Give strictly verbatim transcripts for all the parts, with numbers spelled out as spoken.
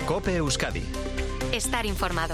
COPE Euskadi. Estar informado.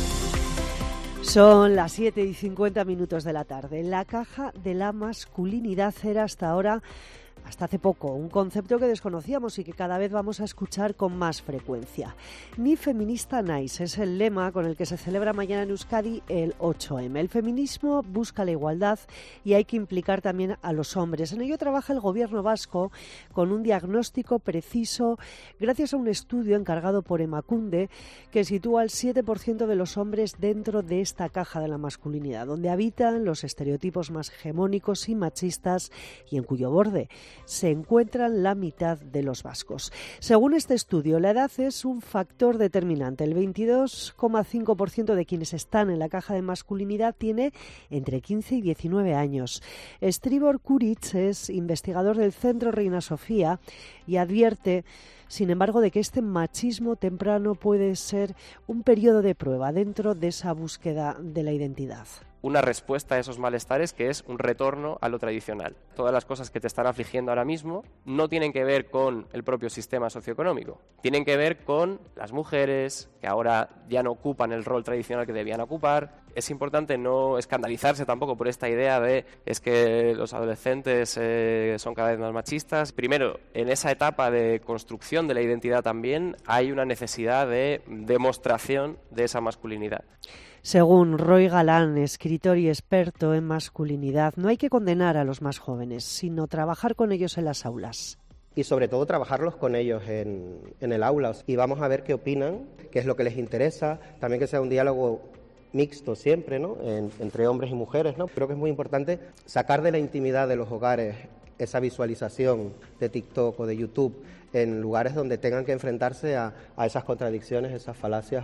Son las siete y cincuenta minutos de la tarde. La caja de la masculinidad era hasta ahora, hasta hace poco, un concepto que desconocíamos y que cada vez vamos a escuchar con más frecuencia. Ni feminista naiz es el lema con el que se celebra mañana en Euskadi el ocho eme. El feminismo busca la igualdad y hay que implicar también a los hombres. En ello trabaja el gobierno vasco con un diagnóstico preciso gracias a un estudio encargado por Emakunde que sitúa al siete por ciento de los hombres dentro de esta caja de la masculinidad, donde habitan los estereotipos más hegemónicos y machistas y en cuyo borde se encuentran la mitad de los vascos. Según este estudio, la edad es un factor determinante. El veintidós coma cinco por ciento de quienes están en la caja de masculinidad tiene entre quince y diecinueve años. Stribor Kuric es investigador del Centro Reina Sofía y advierte, sin embargo, de que este machismo temprano puede ser un periodo de prueba dentro de esa búsqueda de la identidad. Una respuesta a esos malestares que es un retorno a lo tradicional. Todas las cosas que te están afligiendo ahora mismo no tienen que ver con el propio sistema socioeconómico, tienen que ver con las mujeres que ahora ya no ocupan el rol tradicional que debían ocupar. Es importante no escandalizarse tampoco por esta idea de es que los adolescentes eh, son cada vez más machistas. Primero, en esa etapa de construcción de la identidad también hay una necesidad de demostración de esa masculinidad. Según Roy Galán, escritor y experto en masculinidad, no hay que condenar a los más jóvenes, sino trabajar con ellos en las aulas. Y sobre todo trabajarlos con ellos en, en el aula. Y vamos a ver qué opinan, qué es lo que les interesa, también que sea un diálogo mixto siempre, ¿no? En, entre hombres y mujeres, ¿no? Creo que es muy importante sacar de la intimidad de los hogares esa visualización de TikTok o de YouTube en lugares donde tengan que enfrentarse a, a esas contradicciones, esas falacias.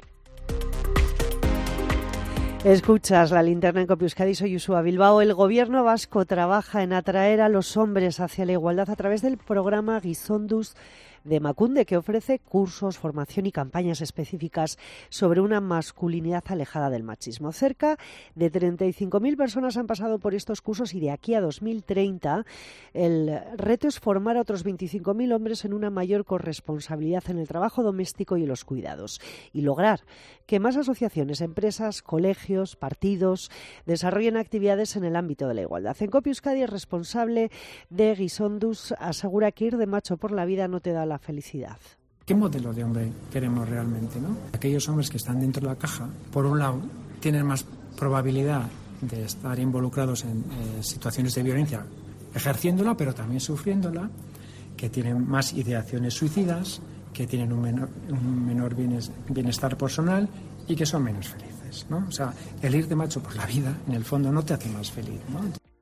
Escuchas la linterna en COPE Euskadi, soy Uxua Bilbao. El gobierno vasco trabaja en atraer a los hombres hacia la igualdad a través del programa Gizonduz de Emakunde, que ofrece cursos, formación y campañas específicas sobre una masculinidad alejada del machismo. Cerca de treinta y cinco mil personas han pasado por estos cursos y de aquí a dos mil treinta el reto es formar a otros veinticinco mil hombres en una mayor corresponsabilidad en el trabajo doméstico y en los cuidados y lograr que más asociaciones, empresas, colegios, partidos desarrollen actividades en el ámbito de la igualdad. En COPE Euskadi, el responsable de Gizonduz asegura que ir de macho por la vida no te da la felicidad. ¿Qué modelo de hombre queremos realmente, no? Aquellos hombres que están dentro de la caja, por un lado, tienen más probabilidad de estar involucrados en eh, situaciones de violencia, ejerciéndola, pero también sufriéndola, que tienen más ideaciones suicidas, que tienen un menor, un menor bienestar personal y que son menos felices, ¿no? O sea, el ir de macho por la vida, en el fondo, no te hace más feliz, ¿no?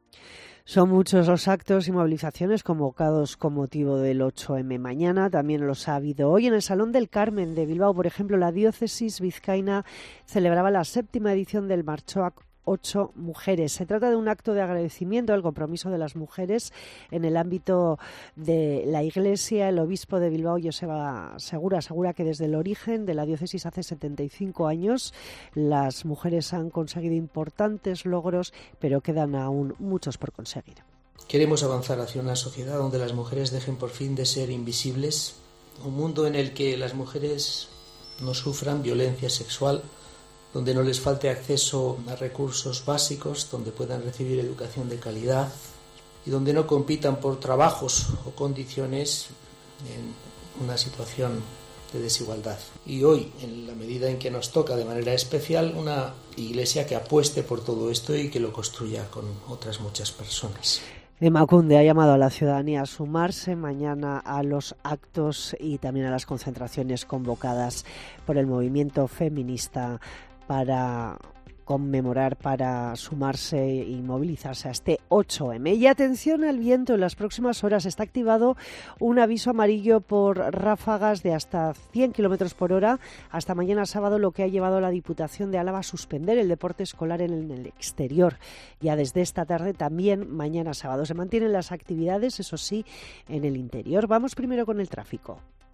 Son muchos los actos y movilizaciones convocados con motivo del ocho eme. Mañana también los ha habido. Hoy en el Salón del Carmen de Bilbao, por ejemplo, la diócesis vizcaína celebraba la séptima edición del Martxoak ocho mujeres. Se trata de un acto de agradecimiento al compromiso de las mujeres en el ámbito de la Iglesia. El obispo de Bilbao, Joseba Segura, asegura que desde el origen de la diócesis hace setenta y cinco años las mujeres han conseguido importantes logros, pero quedan aún muchos por conseguir. Queremos avanzar hacia una sociedad donde las mujeres dejen por fin de ser invisibles, un mundo en el que las mujeres no sufran violencia sexual, donde no les falte acceso a recursos básicos, donde puedan recibir educación de calidad y donde no compitan por trabajos o condiciones en una situación de desigualdad. Y hoy, en la medida en que nos toca de manera especial, una iglesia que apueste por todo esto y que lo construya con otras muchas personas. Emakunde ha llamado a la ciudadanía a sumarse mañana a los actos y también a las concentraciones convocadas por el movimiento feminista para conmemorar, para sumarse y movilizarse a este ocho eme. Y atención al viento, en las próximas horas está activado un aviso amarillo por ráfagas de hasta cien kilómetros por hora hasta mañana sábado, lo que ha llevado a la Diputación de Álava a suspender el deporte escolar en el exterior. Ya desde esta tarde, también mañana sábado. Se mantienen las actividades, eso sí, en el interior. Vamos primero con el tráfico.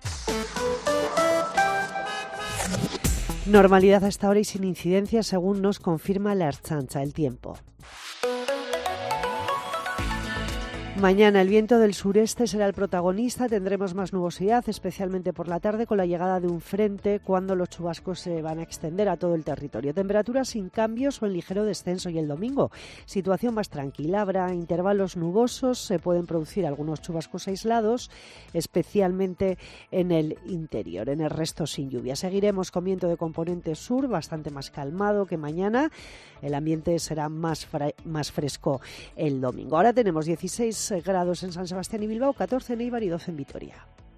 Normalidad a esta hora y sin incidencias, según nos confirma la Ertzaintza. El tiempo. Mañana el viento del sureste será el protagonista, tendremos más nubosidad, especialmente por la tarde con la llegada de un frente cuando los chubascos se van a extender a todo el territorio. Temperaturas sin cambios o en ligero descenso y el domingo situación más tranquila, habrá intervalos nubosos, se pueden producir algunos chubascos aislados, especialmente en el interior, en el resto sin lluvia. Seguiremos con viento de componente sur, bastante más calmado que mañana, el ambiente será más, fra- más fresco el domingo. Ahora tenemos dieciséis grados en San Sebastián y Bilbao, catorce en Eibar y doce en Vitoria.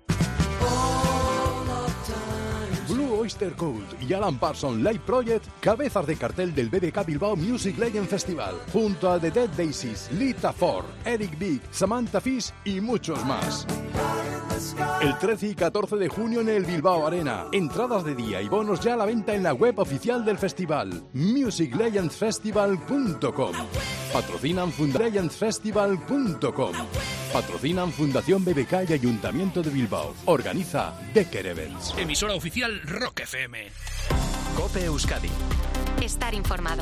Blue Oyster Cult y Alan Parsons Live Project, cabezas de cartel del B B K Bilbao Music Legend Festival, junto a The Dead Daisies, Lita Ford, Eric Big, Samantha Fish y muchos más. El trece y catorce de junio en el Bilbao Arena. Entradas de día y bonos ya a la venta en la web oficial del festival, music legends festival punto com. Patrocinan funda legends festival punto com. Patrocinan Fundación B B K y Ayuntamiento de Bilbao. Organiza Decker Events. Emisora oficial Rock F M. COPE Euskadi. Estar informado.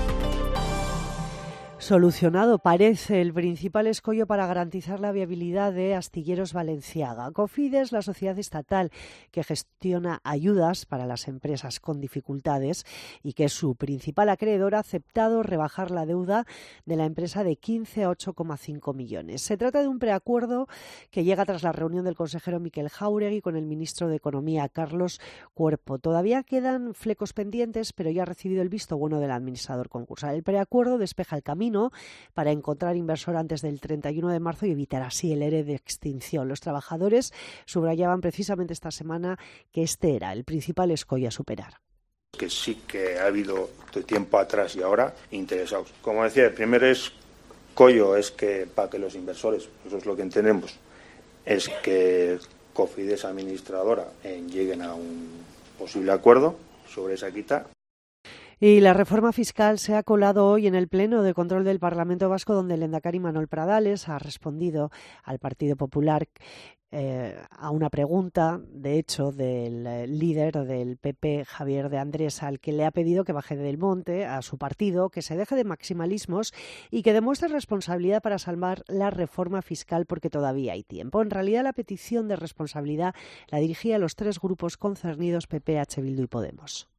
Solucionado parece el principal escollo para garantizar la viabilidad de Astilleros Balenciaga. Cofides, la sociedad estatal que gestiona ayudas para las empresas con dificultades y que es su principal acreedor, ha aceptado rebajar la deuda de la empresa de quince a ocho coma cinco millones. Se trata de un preacuerdo que llega tras la reunión del consejero Mikel Jáuregui con el ministro de Economía, Carlos Cuerpo. Todavía quedan flecos pendientes, pero ya ha recibido el visto bueno del administrador concursal. El preacuerdo despeja el camino para encontrar inversor antes del treinta y uno de marzo y evitar así el ERE de extinción. Los trabajadores subrayaban precisamente esta semana que este era el principal escollo a superar. Que sí que ha habido de tiempo atrás y ahora interesados. Como decía, el primer escollo es que para que los inversores, eso es lo que entendemos, es que Cofides administradora eh, lleguen a un posible acuerdo sobre esa quita. Y la reforma fiscal se ha colado hoy en el Pleno de Control del Parlamento Vasco, donde el lehendakari Manuel Pradales ha respondido al Partido Popular eh, a una pregunta, de hecho, del líder del P P, Javier de Andrés, al que le ha pedido que baje del monte a su partido, que se deje de maximalismos y que demuestre responsabilidad para salvar la reforma fiscal, porque todavía hay tiempo. En realidad, la petición de responsabilidad la dirigía a los tres grupos concernidos, P P, H. Bildu y Podemos.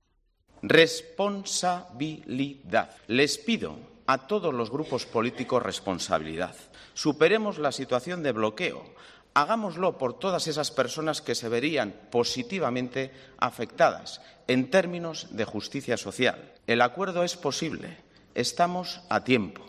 Responsabilidad. Les pido a todos los grupos políticos responsabilidad. Superemos la situación de bloqueo. Hagámoslo por todas esas personas que se verían positivamente afectadas en términos de justicia social. El acuerdo es posible. Estamos a tiempo.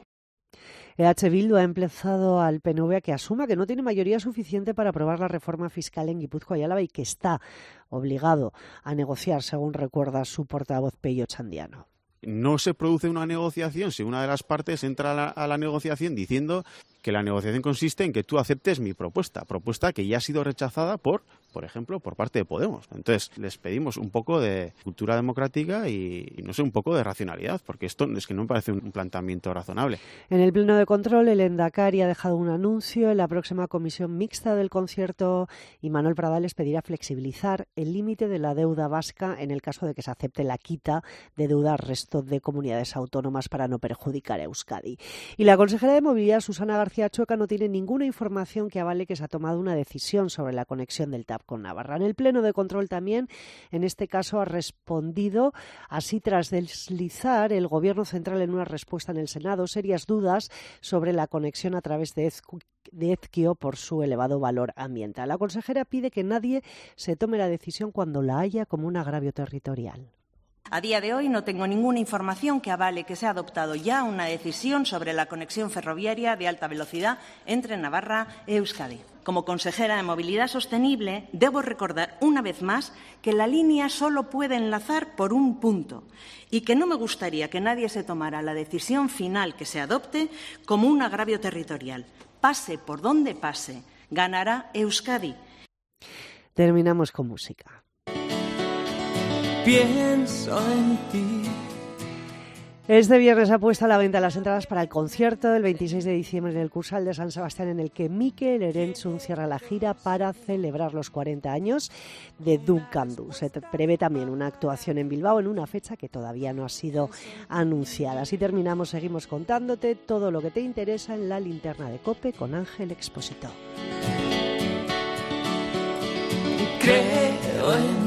E H. Bildu ha emplazado al P N V a que asuma que no tiene mayoría suficiente para aprobar la reforma fiscal en Guipúzcoa y Álava y que está obligado a negociar, según recuerda su portavoz Pello Chandiano. No se produce una negociación si una de las partes entra a la, a la negociación diciendo que la negociación consiste en que tú aceptes mi propuesta, propuesta que ya ha sido rechazada por, por ejemplo, por parte de Podemos. Entonces, les pedimos un poco de cultura democrática y, y no sé, un poco de racionalidad, porque esto es que no me parece un planteamiento razonable. En el pleno de control, el lehendakari ha dejado un anuncio en la próxima comisión mixta del concierto y Manuel Pradales pedirá flexibilizar el límite de la deuda vasca en el caso de que se acepte la quita de deuda al resto de comunidades autónomas para no perjudicar a Euskadi. Y la consejera de Movilidad, Susana García Chueca, no tiene ninguna información que avale que se ha tomado una decisión sobre la conexión del T A V con Navarra. En el pleno de control también, en este caso, ha respondido así tras deslizar el Gobierno central en una respuesta en el Senado serias dudas sobre la conexión a través de de Ezquio por su elevado valor ambiental. La consejera pide que nadie se tome la decisión cuando la haya como un agravio territorial. A día de hoy no tengo ninguna información que avale que se ha adoptado ya una decisión sobre la conexión ferroviaria de alta velocidad entre Navarra e Euskadi. Como consejera de Movilidad Sostenible, debo recordar una vez más que la línea solo puede enlazar por un punto y que no me gustaría que nadie se tomara la decisión final que se adopte como un agravio territorial. Pase por donde pase, ganará Euskadi. Terminamos con música. Pienso en ti. Este viernes ha puesto a la venta las entradas para el concierto del veintiséis de diciembre en el Cursal de San Sebastián, en el que Mikel Erentzun cierra la gira para celebrar los cuarenta años de Du Candu. Se prevé también una actuación en Bilbao en una fecha que todavía no ha sido anunciada. Así terminamos, seguimos contándote todo lo que te interesa en la linterna de COPE con Ángel Expósito. Creo en